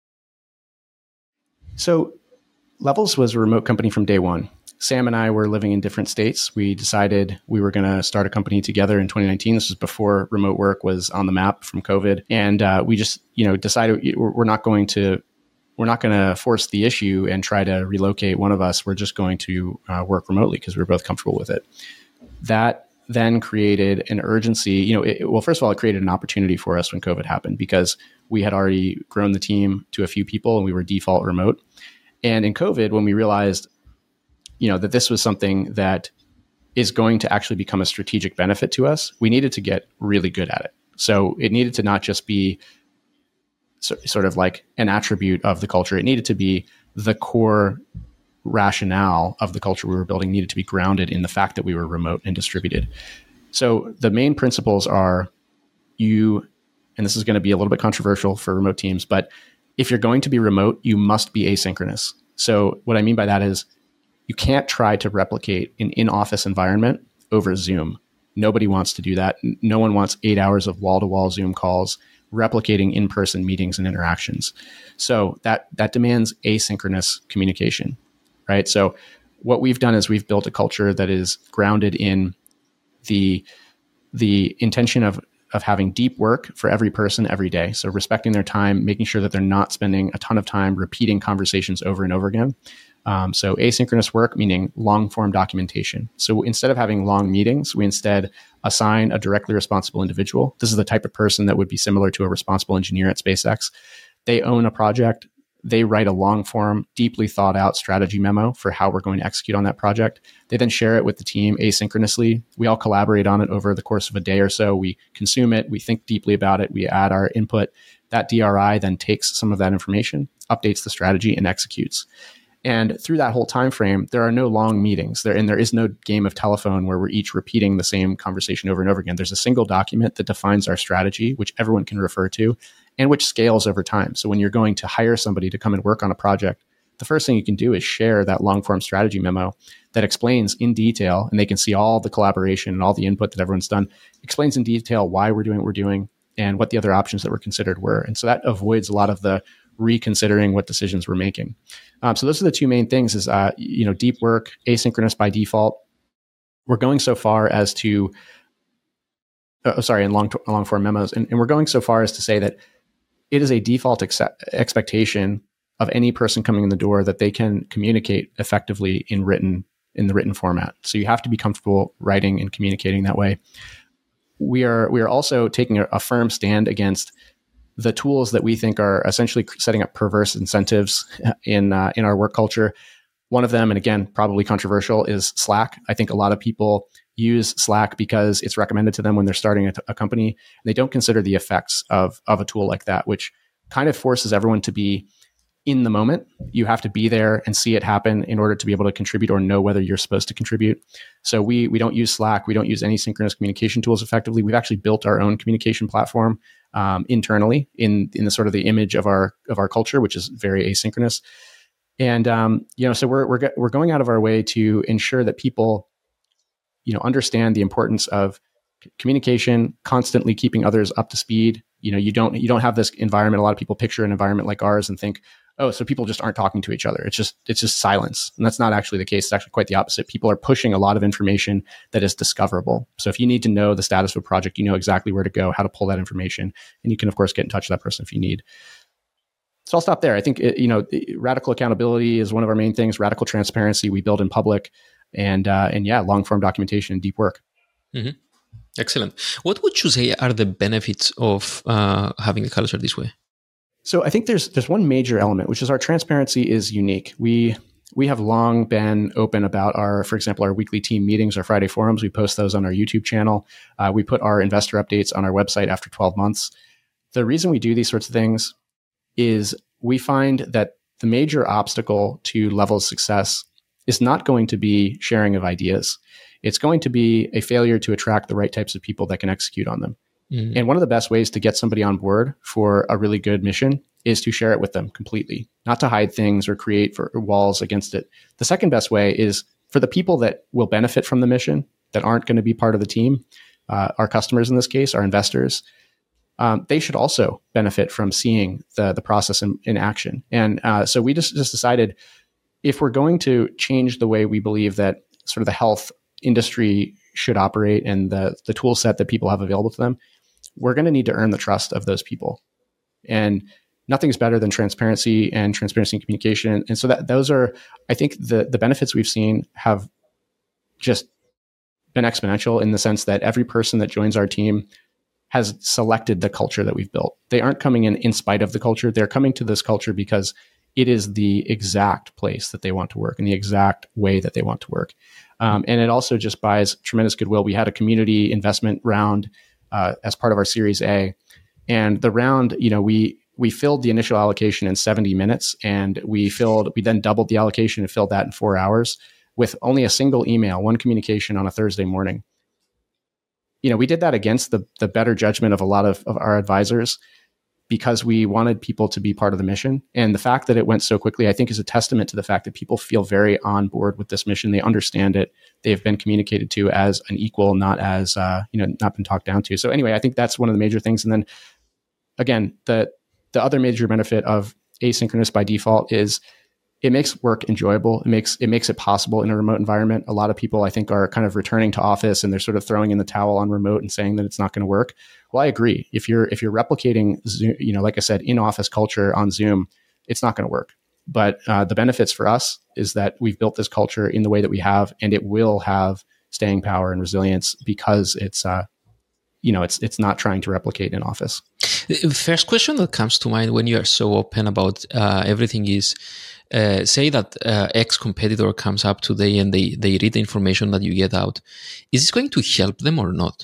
So Levels was a remote company from day one. Sam and I were living in different states. We decided we were going to start a company together in twenty nineteen. This was before remote work was on the map from COVID. And uh, we just, you know, decided we're not going to, we're not going to force the issue and try to relocate one of us. We're just going to uh, work remotely because we were both comfortable with it. That then created an urgency. You know, it, well, first of all, it created an opportunity for us when COVID happened because we had already grown the team to a few people and we were default remote. And in COVID, when we realized, you know, that this was something that is going to actually become a strategic benefit to us, we needed to get really good at it. So it needed to not just be so, sort of like an attribute of the culture. It needed to be the core rationale of the culture we were building, needed to be grounded in the fact that we were remote and distributed. So the main principles are you, and this is going to be a little bit controversial for remote teams, but if you're going to be remote, you must be asynchronous. So what I mean by that is, you can't try to replicate an in-office environment over Zoom. Nobody wants to do that. No one wants eight hours of wall-to-wall Zoom calls replicating in-person meetings and interactions. So that that demands asynchronous communication, right? So what we've done is we've built a culture that is grounded in the the intention of of having deep work for every person every day. So respecting their time, making sure that they're not spending a ton of time repeating conversations over and over again. Um, so asynchronous work, meaning long form documentation. So instead of having long meetings, we instead assign a directly responsible individual. This is the type of person that would be similar to a responsible engineer at SpaceX. They own a project. They write a long form, deeply thought out strategy memo for how we're going to execute on that project. They then share it with the team asynchronously. We all collaborate on it over the course of a day or so. We consume it. We think deeply about it. We add our input. That D R I then takes some of that information, updates the strategy, and executes. And through that whole time frame, there are no long meetings there, and there is no game of telephone where we're each repeating the same conversation over and over again. There's a single document that defines our strategy, which everyone can refer to, and which scales over time. So when you're going to hire somebody to come and work on a project, the first thing you can do is share that long-form strategy memo that explains in detail, and they can see all the collaboration and all the input that everyone's done, explains in detail why we're doing what we're doing and what the other options that were considered were. And so that avoids a lot of the reconsidering what decisions we're making. Um, so those are the two main things is, uh, you know, deep work, asynchronous by default. We're going so far as to, uh, sorry, in long, long form memos. And, and we're going so far as to say that it is a default ex- expectation of any person coming in the door that they can communicate effectively in written, in the written format. So you have to be comfortable writing and communicating that way. We are, we are also taking a, a firm stand against the tools that we think are essentially setting up perverse incentives in uh, in our work culture. One of them, and again, probably controversial, is Slack. I think a lot of people use Slack because it's recommended to them when they're starting a, t- a company. They don't consider the effects of, of a tool like that, which kind of forces everyone to be in the moment. You have to be there and see it happen in order to be able to contribute or know whether you're supposed to contribute. So we we don't use Slack. We don't use any synchronous communication tools effectively. We've actually built our own communication platform um, internally in in the sort of the image of our of our culture, which is very asynchronous. And um, you know, so we're we're we're going out of our way to ensure that people, you know, understand the importance of communication, constantly keeping others up to speed. You know, you don't you don't have this environment. A lot of people picture an environment like ours and think, oh, so people just aren't talking to each other. It's just it's just silence. And that's not actually the case. It's actually quite the opposite. People are pushing a lot of information that is discoverable. So if you need to know the status of a project, you know exactly where to go, how to pull that information. And you can, of course, get in touch with that person if you need. So I'll stop there. I think, it, you know, radical accountability is one of our main things. Radical transparency we build in public. And, uh, and yeah, long-form documentation and deep work. Mm-hmm. Excellent. What would you say are the benefits of uh, having a culture this way? So I think there's there's one major element, which is our transparency is unique. We we have long been open about our, for example, our weekly team meetings, our Friday forums. We post those on our YouTube channel. Uh, we put our investor updates on our website after twelve months. The reason we do these sorts of things is we find that the major obstacle to level of success is not going to be sharing of ideas. It's going to be a failure to attract the right types of people that can execute on them. Mm-hmm. And one of the best ways to get somebody on board for a really good mission is to share it with them completely, not to hide things or create for walls against it. The second best way is for the people that will benefit from the mission, that aren't going to be part of the team, uh, our customers in this case, our investors, um, they should also benefit from seeing the, the process in, in action. And uh, so we just, just decided if we're going to change the way we believe that sort of the health industry should operate and the, the tool set that people have available to them, we're going to need to earn the trust of those people. And nothing's better than transparency and transparency in communication. And so that those are, I think the, the benefits we've seen have just been exponential in the sense that every person that joins our team has selected the culture that we've built. They aren't coming in in spite of the culture. They're coming to this culture because it is the exact place that they want to work in the exact way that they want to work. Um, and it also just buys tremendous goodwill. We had a community investment round uh, as part of our Series A. And the round, you know, we we filled the initial allocation in seventy minutes, and we filled, we then doubled the allocation and filled that in four hours with only a single email, one communication on a Thursday morning. You know, we did that against the the better judgment of a lot of, of our advisors because we wanted people to be part of the mission. And the fact that it went so quickly, I think, is a testament to the fact that people feel very on board with this mission. They understand it. They've been communicated to as an equal, not as, uh, you know, not been talked down to. So anyway, I think that's one of the major things. And then again, the the other major benefit of asynchronous by default is it makes work enjoyable. It makes it makes it possible in a remote environment. A lot of people, I think, are kind of returning to office and they're sort of throwing in the towel on remote and saying that it's not going to work. Well, I agree. If you're if you're replicating Zoom, you know, like I said, in office culture on Zoom, it's not going to work. But uh, the benefits for us is that we've built this culture in the way that we have, and it will have staying power and resilience because it's uh, you know, it's it's not trying to replicate in office. The first question that comes to mind when you are so open about uh, everything is, uh, say that uh, X competitor comes up today and they, they read the information that you get out. Is this going to help them or not?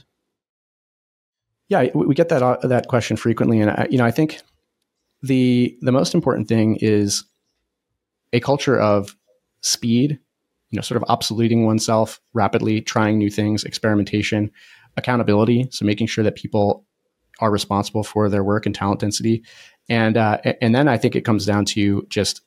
Yeah, we get that uh, that question frequently, and I, you know, I think the the most important thing is a culture of speed, you know, sort of obsoleting oneself rapidly, trying new things, experimentation, accountability. So making sure that people are responsible for their work and talent density. And, uh, and then I think it comes down to just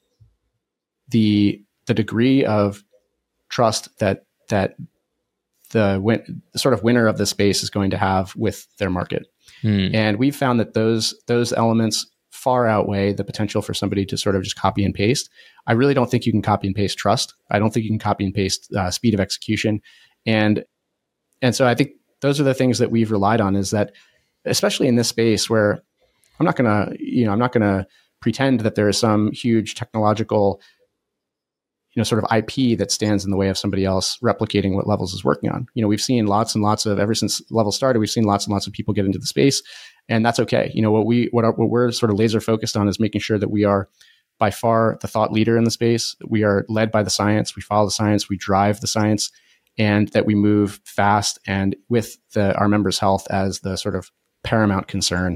the, the degree of trust that, that the, win, the sort of winner of the space is going to have with their market. Hmm. And we've found that those, those elements far outweigh the potential for somebody to sort of just copy and paste. I really don't think you can copy and paste trust. I don't think you can copy and paste uh, speed of execution. And, and so I think those are the things that we've relied on, is that, especially in this space where I'm not going to, you know, I'm not going to pretend that there is some huge technological, you know, sort of I P that stands in the way of somebody else replicating what Levels is working on. You know, we've seen lots and lots of, ever since Levels started, we've seen lots and lots of people get into the space, and that's okay. You know, what we, what, our, what we're sort of laser focused on is making sure that we are by far the thought leader in the space. We are led by the science. We follow the science. We drive the science, and that we move fast and with the, our members' health as the sort of paramount concern.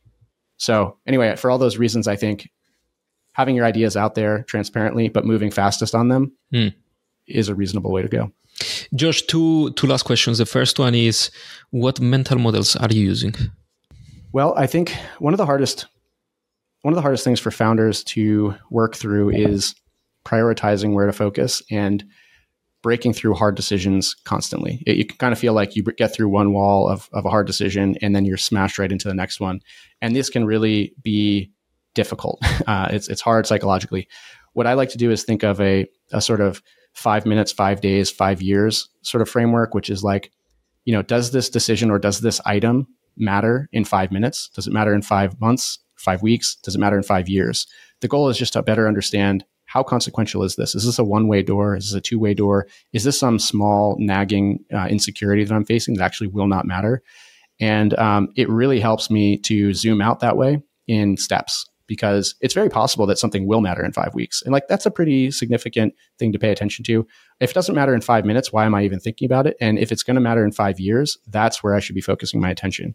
So anyway, for all those reasons, I think having your ideas out there transparently, but moving fastest on them hmm. is a reasonable way to go. Josh, two, two last questions. The first one is, what mental models are you using? Well, I think one of the hardest, one of the hardest things for founders to work through is prioritizing where to focus and breaking through hard decisions constantly. It, you can kind of feel like you get through one wall of, of a hard decision and then you're smashed right into the next one. And this can really be difficult. Uh, it's it's hard psychologically. What I like to do is think of a, a sort of five minutes, five days, five years sort of framework, which is like, you know, does this decision or does this item matter in five minutes? Does it matter in five months, five weeks? Does it matter in five years? The goal is just to better understand, how consequential is this? Is this a one-way door? Is this a two-way door? Is this some small nagging uh, insecurity that I'm facing that actually will not matter? And um, it really helps me to zoom out that way in steps, because it's very possible that something will matter in five weeks. And like, that's a pretty significant thing to pay attention to. If it doesn't matter in five minutes, why am I even thinking about it? And if it's going to matter in five years, that's where I should be focusing my attention.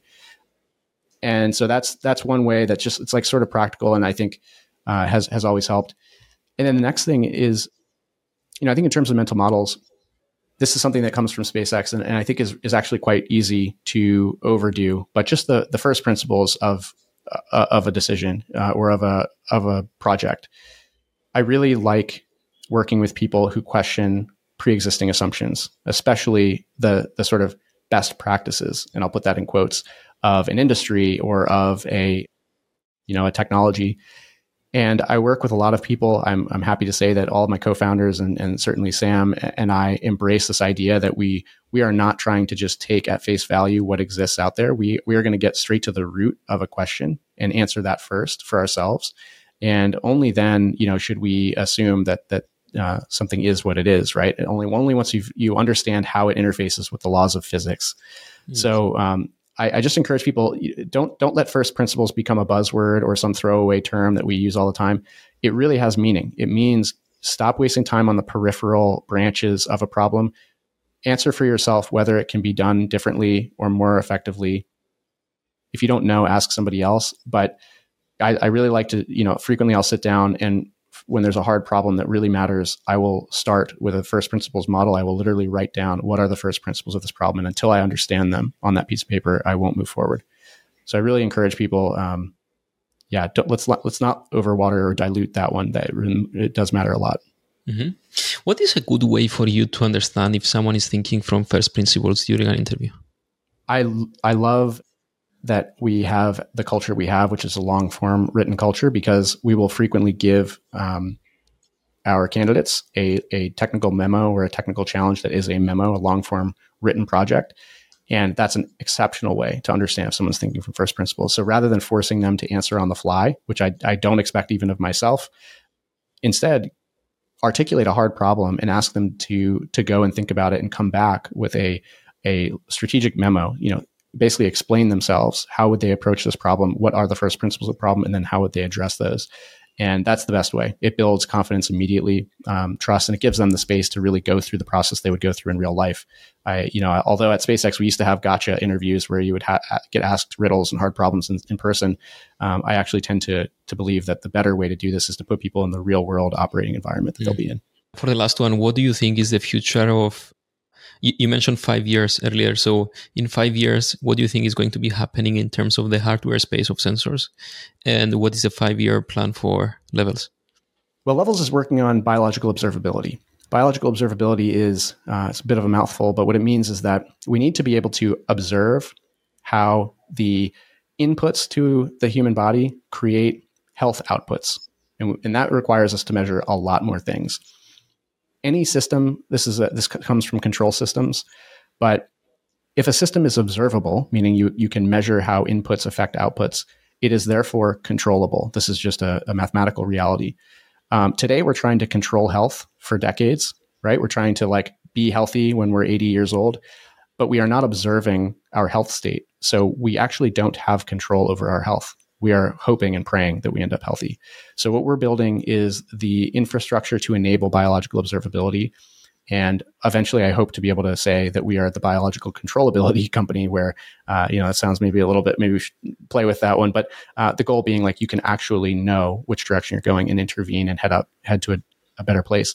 And so that's, that's one way that just, it's like sort of practical. And I think uh, has, has always helped. And then the next thing is, you know, I think in terms of mental models, this is something that comes from SpaceX and, and I think is, is actually quite easy to overdo, but just the, the first principles of, uh, of a decision uh, or of a, of a project. I really like working with people who question pre-existing assumptions, especially the, the sort of best practices. And I'll put that in quotes, of an industry or of a, you know, a technology. And I work with a lot of people. I'm I'm happy to say that all of my co-founders and, and certainly Sam and I embrace this idea that we we are not trying to just take at face value what exists out there. We we are going to get straight to the root of a question and answer that first for ourselves. And only then, you know, should we assume that that uh, something is what it is, right? And only only once you you understand how it interfaces with the laws of physics. Yes. So um, I, I just encourage people, don't don't let first principles become a buzzword or some throwaway term that we use all the time. It really has meaning. It means stop wasting time on the peripheral branches of a problem. Answer for yourself whether it can be done differently or more effectively. If you don't know, ask somebody else. But I, I really like to, you know, frequently I'll sit down and when there's a hard problem that really matters, I will start with a first principles model. I will literally write down what are the first principles of this problem. And until I understand them on that piece of paper, I won't move forward. So I really encourage people, um, yeah, don't, let's let's not overwater or dilute that one. That it does matter a lot. Mm-hmm. What is a good way for you to understand if someone is thinking from first principles during an interview? I I love that we have the culture we have, which is a long form written culture, because we will frequently give um, our candidates a, a technical memo or a technical challenge that is a memo, a long form written project. And that's an exceptional way to understand if someone's thinking from first principles. So rather than forcing them to answer on the fly, which I, I don't expect even of myself, instead, articulate a hard problem and ask them to to go and think about it and come back with a a strategic memo. You know, basically explain themselves. How would they approach this problem? What are the first principles of the problem? And then how would they address those? And that's the best way. It builds confidence immediately, um, trust, and it gives them the space to really go through the process they would go through in real life. I, you know, although at SpaceX we used to have gotcha interviews where you would ha- get asked riddles and hard problems in, in person, um, I actually tend to to believe that the better way to do this is to put people in the real world operating environment that mm. they'll be in. For the last one, what do you think is the future of? You, you mentioned five years earlier. So in five years, what do you think is going to be happening in terms of the hardware space of sensors? And what is the five-year plan for Levels? Well, Levels is working on biological observability. Biological observability is, uh, it's a bit of a mouthful, but what it means is that we need to be able to observe how the inputs to the human body create health outputs. And, and that requires us to measure a lot more things. Any system, this is a, this comes from control systems, but if a system is observable, meaning you, you can measure how inputs affect outputs, it is therefore controllable. This is just a, a mathematical reality. Um, today, we're trying to control health for decades, right? We're trying to like be healthy when we're eighty years old, but we are not observing our health state. So we actually don't have control over our health. We are hoping and praying that we end up healthy. So what we're building is the infrastructure to enable biological observability. And eventually I hope to be able to say that we are the biological controllability company where, uh, you know, that sounds maybe a little bit, maybe we should play with that one. But uh, the goal being like you can actually know which direction you're going and intervene and head up, head to a, a better place.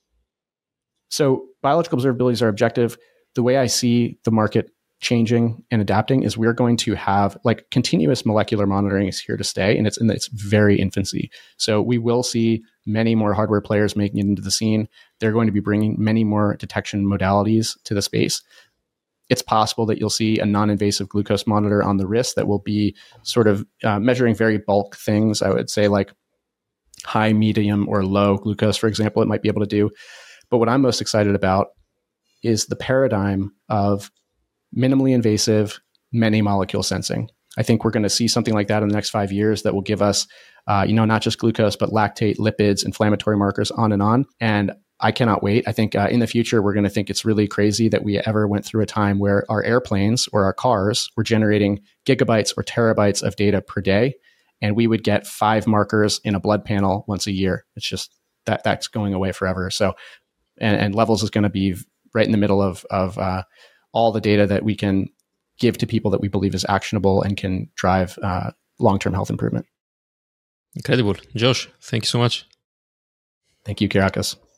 So biological observability is our objective. The way I see the market changing and adapting is we're going to have like continuous molecular monitoring is here to stay, and it's in its very infancy. So we will see many more hardware players making it into the scene. They're going to be bringing many more detection modalities to the space. It's possible that you'll see a non-invasive glucose monitor on the wrist that will be sort of uh, measuring very bulk things. I would say like high, medium, or low glucose, for example, it might be able to do. But what I'm most excited about is the paradigm of minimally invasive, many molecule sensing. I think we're going to see something like that in the next five years that will give us, uh, you know, not just glucose, but lactate, lipids, inflammatory markers, on and on. And I cannot wait. I think uh, in the future, we're going to think it's really crazy that we ever went through a time where our airplanes or our cars were generating gigabytes or terabytes of data per day. And we would get five markers in a blood panel once a year. It's just that that's going away forever. So, and, and Levels is going to be right in the middle of, of, uh, all the data that we can give to people that we believe is actionable and can drive uh, long-term health improvement. Incredible. Josh, thank you so much. Thank you, Kyriakos.